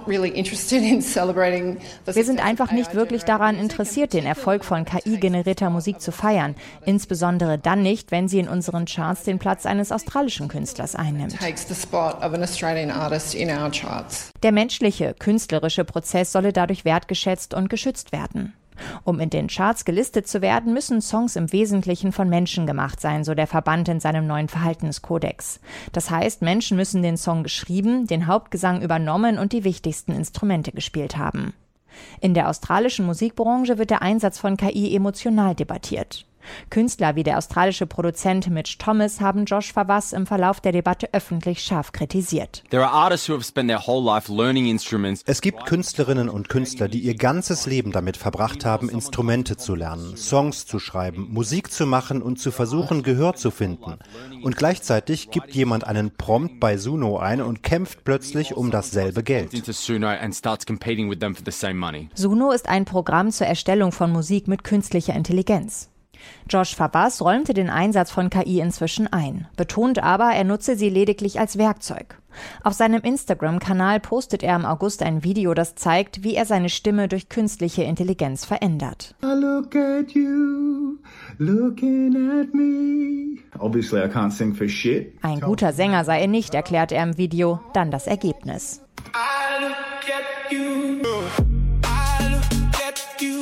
[SPEAKER 16] sind einfach nicht wirklich daran interessiert, den Erfolg von K I-generierter Musik zu feiern. Insbesondere dann nicht, wenn sie in unseren Charts den Platz eines australischen Künstlers einnimmt. Der menschliche, künstlerische Prozess solle dadurch wertgeschätzt und geschützt werden. Um in den Charts gelistet zu werden, müssen Songs im Wesentlichen von Menschen gemacht sein, so der Verband in seinem neuen Verhaltenskodex. Das heißt, Menschen müssen den Song geschrieben, den Hauptgesang übernommen und die wichtigsten Instrumente gespielt haben. In der australischen Musikbranche wird der Einsatz von K I emotional debattiert. Künstler wie der australische Produzent Mitch Thomas haben Josh Fawaz im Verlauf der Debatte öffentlich scharf kritisiert.
[SPEAKER 17] Es gibt Künstlerinnen und Künstler, die ihr ganzes Leben damit verbracht haben, Instrumente zu lernen, Songs zu schreiben, Musik zu machen und zu versuchen, Gehör zu finden. Und gleichzeitig gibt jemand einen Prompt bei Suno ein und kämpft plötzlich um dasselbe Geld.
[SPEAKER 16] Suno ist ein Programm zur Erstellung von Musik mit künstlicher Intelligenz. Josh Fawaz räumte den Einsatz von K I inzwischen ein, betont aber, er nutze sie lediglich als Werkzeug. Auf seinem Instagram-Kanal postet er im August ein Video, das zeigt, wie er seine Stimme durch künstliche Intelligenz verändert.
[SPEAKER 19] I look at you, looking at me. Obviously I can't sing for shit.
[SPEAKER 16] Ein guter Sänger sei er nicht, erklärt er im Video, dann das Ergebnis.
[SPEAKER 19] I look at you. I look at you.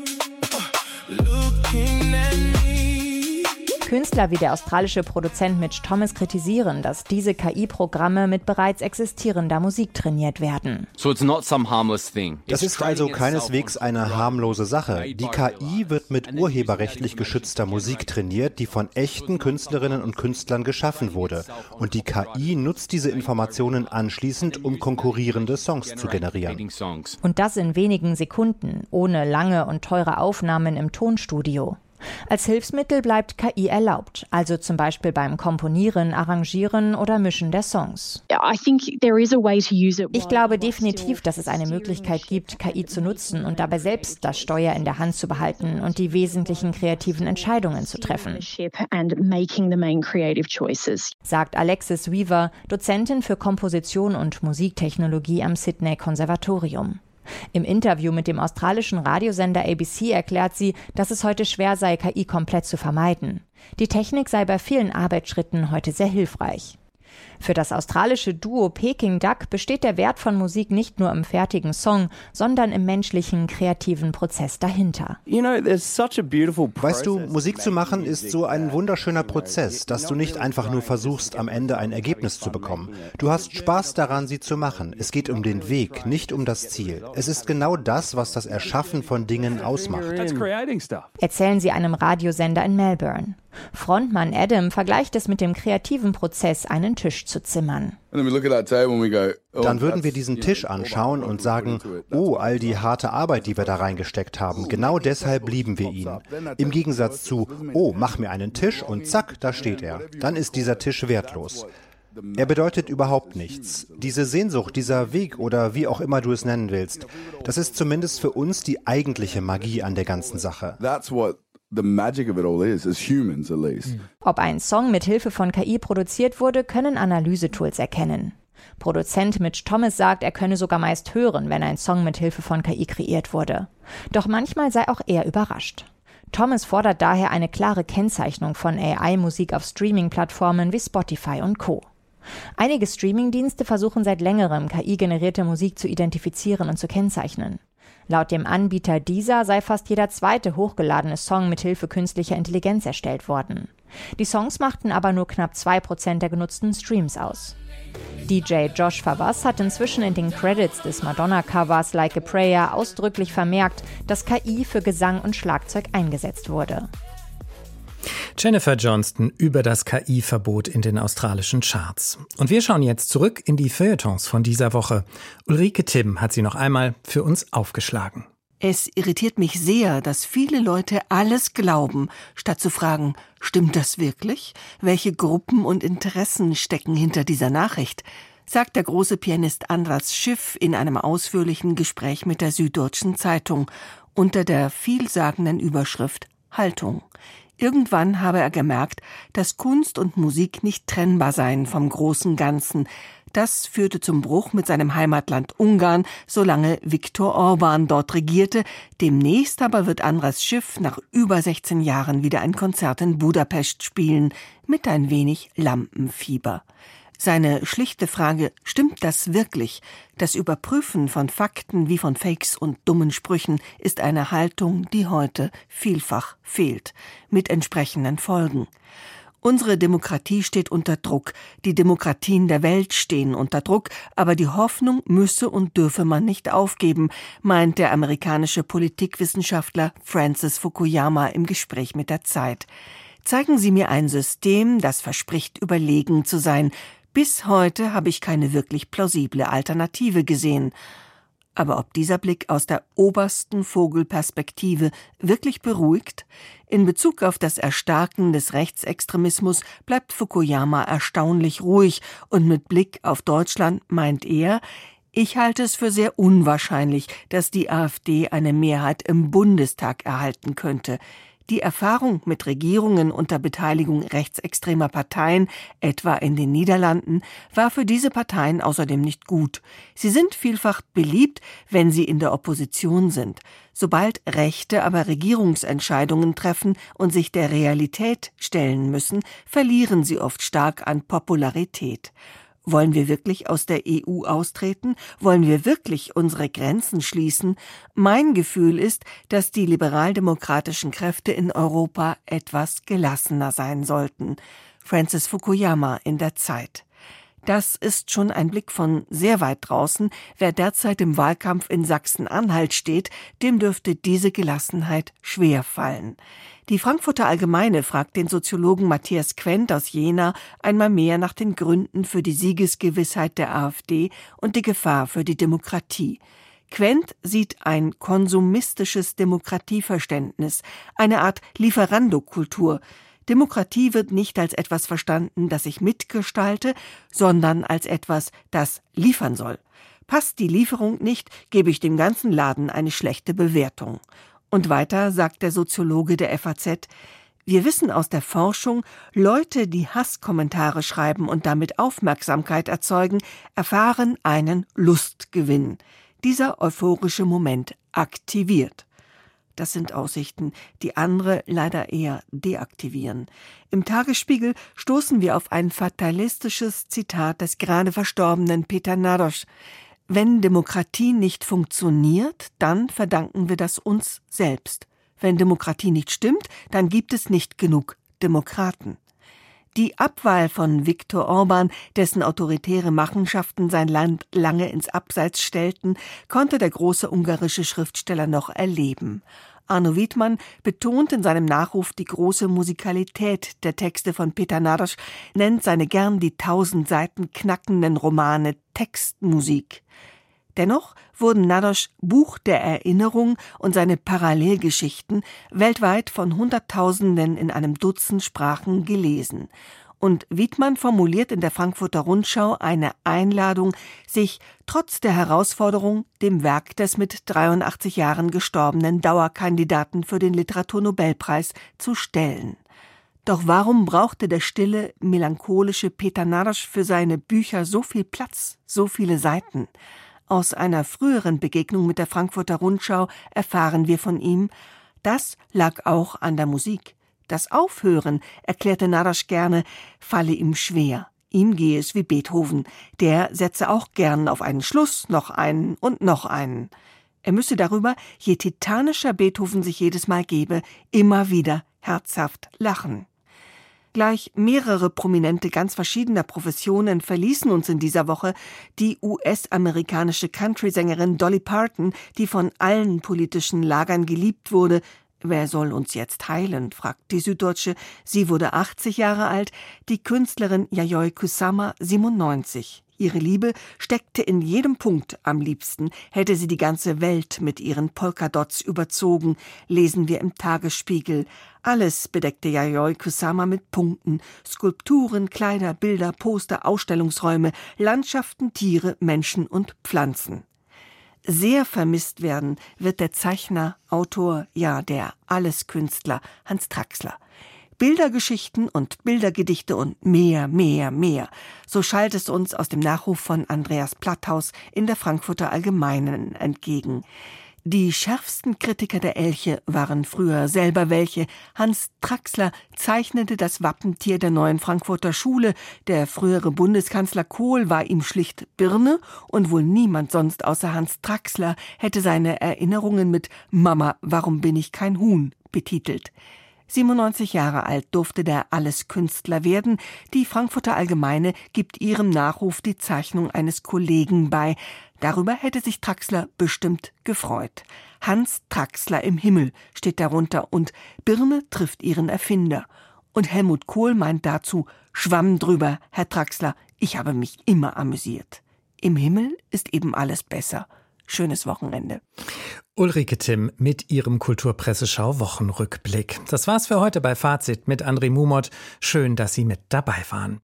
[SPEAKER 16] Künstler wie der australische Produzent Mitch Thomas kritisieren, dass diese K I-Programme mit bereits existierender Musik trainiert werden.
[SPEAKER 17] Das ist also keineswegs eine harmlose Sache. Die K I wird mit urheberrechtlich geschützter Musik trainiert, die von echten Künstlerinnen und Künstlern geschaffen wurde. Und die K I nutzt diese Informationen anschließend, um konkurrierende Songs zu generieren.
[SPEAKER 16] Und das in wenigen Sekunden, ohne lange und teure Aufnahmen im Tonstudio. Als Hilfsmittel bleibt K I erlaubt, also zum Beispiel beim Komponieren, Arrangieren oder Mischen der Songs. Ich glaube definitiv, dass es eine Möglichkeit gibt, K I zu nutzen und dabei selbst das Steuer in der Hand zu behalten und die wesentlichen kreativen Entscheidungen zu treffen, sagt Alexis Weaver, Dozentin für Komposition und Musiktechnologie am Sydney Konservatorium. Im Interview mit dem australischen Radiosender A B C erklärt sie, dass es heute schwer sei, K I komplett zu vermeiden. Die Technik sei bei vielen Arbeitsschritten heute sehr hilfreich. Für das australische Duo Peking Duck besteht der Wert von Musik nicht nur im fertigen Song, sondern im menschlichen, kreativen Prozess dahinter.
[SPEAKER 17] Weißt du, Musik zu machen ist so ein wunderschöner Prozess, dass du nicht einfach nur versuchst, am Ende ein Ergebnis zu bekommen. Du hast Spaß daran, sie zu machen. Es geht um den Weg, nicht um das Ziel. Es ist genau das, was das Erschaffen von Dingen ausmacht.
[SPEAKER 16] Erzählen sie einem Radiosender in Melbourne. Frontmann Adam vergleicht es mit dem kreativen Prozess, einen Tisch zu zimmern.
[SPEAKER 17] Dann würden wir diesen Tisch anschauen und sagen, oh, all die harte Arbeit, die wir da reingesteckt haben, genau deshalb lieben wir ihn. Im Gegensatz zu, oh, mach mir einen Tisch und zack, da steht er. Dann ist dieser Tisch wertlos. Er bedeutet überhaupt nichts. Diese Sehnsucht, dieser Weg oder wie auch immer du es nennen willst, das ist zumindest für uns die eigentliche Magie an der ganzen Sache.
[SPEAKER 20] The magic of it all is, as humans at least.
[SPEAKER 16] Ob ein Song mit Hilfe von K I produziert wurde, können Analysetools erkennen. Produzent Mitch Thomas sagt, er könne sogar meist hören, wenn ein Song mit Hilfe von K I kreiert wurde. Doch manchmal sei auch er überrascht. Thomas fordert daher eine klare Kennzeichnung von A I-Musik auf Streaming-Plattformen wie Spotify und Co. Einige Streaming-Dienste versuchen seit längerem, K I-generierte Musik zu identifizieren und zu kennzeichnen. Laut dem Anbieter Deezer sei fast jeder zweite hochgeladene Song mit Hilfe künstlicher Intelligenz erstellt worden. Die Songs machten aber nur knapp zwei Prozent der genutzten Streams aus. D J Josh Fawaz hat inzwischen in den Credits des Madonna-Covers Like a Prayer ausdrücklich vermerkt, dass K I für Gesang und Schlagzeug eingesetzt wurde.
[SPEAKER 2] Jennifer Johnston über das K I-Verbot in den australischen Charts. Und wir schauen jetzt zurück in die Feuilletons von dieser Woche. Ulrike Timm hat sie noch einmal für uns aufgeschlagen.
[SPEAKER 21] Es irritiert mich sehr, dass viele Leute alles glauben, statt zu fragen, stimmt das wirklich? Welche Gruppen und Interessen stecken hinter dieser Nachricht? Sagt der große Pianist Andras Schiff in einem ausführlichen Gespräch mit der Süddeutschen Zeitung unter der vielsagenden Überschrift Haltung. Irgendwann habe er gemerkt, dass Kunst und Musik nicht trennbar seien vom großen Ganzen. Das führte zum Bruch mit seinem Heimatland Ungarn, solange Viktor Orbán dort regierte. Demnächst aber wird Andras Schiff nach über sechzehn Jahren wieder ein Konzert in Budapest spielen, mit ein wenig Lampenfieber. Seine schlichte Frage, stimmt das wirklich? Das Überprüfen von Fakten wie von Fakes und dummen Sprüchen ist eine Haltung, die heute vielfach fehlt, mit entsprechenden Folgen. Unsere Demokratie steht unter Druck, die Demokratien der Welt stehen unter Druck, aber die Hoffnung müsse und dürfe man nicht aufgeben, meint der amerikanische Politikwissenschaftler Francis Fukuyama im Gespräch mit der Zeit. Zeigen Sie mir ein System, das verspricht, überlegen zu sein. Bis heute habe ich keine wirklich plausible Alternative gesehen. Aber ob dieser Blick aus der obersten Vogelperspektive wirklich beruhigt? In Bezug auf das Erstarken des Rechtsextremismus bleibt Fukuyama erstaunlich ruhig und mit Blick auf Deutschland meint er, ich halte es für sehr unwahrscheinlich, dass die AfD eine Mehrheit im Bundestag erhalten könnte. Die Erfahrung mit Regierungen unter Beteiligung rechtsextremer Parteien, etwa in den Niederlanden, war für diese Parteien außerdem nicht gut. Sie sind vielfach beliebt, wenn sie in der Opposition sind. Sobald Rechte aber Regierungsentscheidungen treffen und sich der Realität stellen müssen, verlieren sie oft stark an Popularität. Wollen wir wirklich aus der E U austreten? Wollen wir wirklich unsere Grenzen schließen? Mein Gefühl ist, dass die liberaldemokratischen Kräfte in Europa etwas gelassener sein sollten. Francis Fukuyama in der Zeit. Das ist schon ein Blick von sehr weit draußen. Wer derzeit im Wahlkampf in Sachsen-Anhalt steht, dem dürfte diese Gelassenheit schwer fallen. Die Frankfurter Allgemeine fragt den Soziologen Matthias Quent aus Jena einmal mehr nach den Gründen für die Siegesgewissheit der AfD und die Gefahr für die Demokratie. Quent sieht ein konsumistisches Demokratieverständnis, eine Art Lieferandokultur. Demokratie wird nicht als etwas verstanden, das ich mitgestalte, sondern als etwas, das liefern soll. Passt die Lieferung nicht, gebe ich dem ganzen Laden eine schlechte Bewertung. Und weiter sagt der Soziologe der F A Z, wir wissen aus der Forschung, Leute, die Hasskommentare schreiben und damit Aufmerksamkeit erzeugen, erfahren einen Lustgewinn. Dieser euphorische Moment aktiviert. Das sind Aussichten, die andere leider eher deaktivieren. Im Tagesspiegel stoßen wir auf ein fatalistisches Zitat des gerade verstorbenen Peter Naroš. Wenn Demokratie nicht funktioniert, dann verdanken wir das uns selbst. Wenn Demokratie nicht stimmt, dann gibt es nicht genug Demokraten. Die Abwahl von Viktor Orbán, dessen autoritäre Machenschaften sein Land lange ins Abseits stellten, konnte der große ungarische Schriftsteller noch erleben. Arno Wiedmann betont in seinem Nachruf die große Musikalität der Texte von Peter Naroš, nennt seine gern die tausend Seiten knackenden Romane Textmusik. Dennoch wurden Naroš Buch der Erinnerung und seine Parallelgeschichten weltweit von Hunderttausenden in einem Dutzend Sprachen gelesen. Und Wiedmann formuliert in der Frankfurter Rundschau eine Einladung, sich trotz der Herausforderung dem Werk des mit dreiundachtzig Jahren gestorbenen Dauerkandidaten für den Literaturnobelpreis zu stellen. Doch warum brauchte der stille, melancholische Peter Naroš für seine Bücher so viel Platz, so viele Seiten? Aus einer früheren Begegnung mit der Frankfurter Rundschau erfahren wir von ihm, das lag auch an der Musik. Das Aufhören, erklärte Naroš gerne, falle ihm schwer. Ihm gehe es wie Beethoven. Der setze auch gern auf einen Schluss, noch einen und noch einen. Er müsse darüber, je titanischer Beethoven sich jedes Mal gebe, immer wieder herzhaft lachen. Gleich mehrere Prominente ganz verschiedener Professionen verließen uns in dieser Woche. Die U S-amerikanische Country-Sängerin Dolly Parton, die von allen politischen Lagern geliebt wurde. Wer soll uns jetzt heilen, fragt die Süddeutsche. Sie wurde achtzig Jahre alt, die Künstlerin Yayoi Kusama siebenundneunzig. Ihre Liebe steckte in jedem Punkt am liebsten, hätte sie die ganze Welt mit ihren Polkadots überzogen, lesen wir im Tagesspiegel. Alles bedeckte Yayoi Kusama mit Punkten. Skulpturen, Kleider, Bilder, Poster, Ausstellungsräume, Landschaften, Tiere, Menschen und Pflanzen. sehr vermisst werden wird der Zeichner, Autor, ja der Alleskünstler Hans Traxler. Bildergeschichten und Bildergedichte und mehr, mehr, mehr. So schallt es uns aus dem Nachruf von Andreas Platthaus in der Frankfurter Allgemeinen entgegen. Die schärfsten Kritiker der Elche waren früher selber welche. Hans Traxler zeichnete das Wappentier der neuen Frankfurter Schule. Der frühere Bundeskanzler Kohl war ihm schlicht Birne und wohl niemand sonst außer Hans Traxler hätte seine Erinnerungen mit »Mama, warum bin ich kein Huhn?« betitelt. siebenundneunzig Jahre alt durfte der Alleskünstler werden. Die Frankfurter Allgemeine gibt ihrem Nachruf die Zeichnung eines Kollegen bei. Darüber hätte sich Traxler bestimmt gefreut. Hans Traxler im Himmel steht darunter und Birne trifft ihren Erfinder. Und Helmut Kohl meint dazu, Schwamm drüber, Herr Traxler, ich habe mich immer amüsiert. Im Himmel ist eben alles besser. Schönes Wochenende.
[SPEAKER 2] Ulrike Timm mit ihrem Kulturpresseschau-Wochenrückblick. Das war's für heute bei Fazit mit André Mumot. Schön, dass Sie mit dabei waren.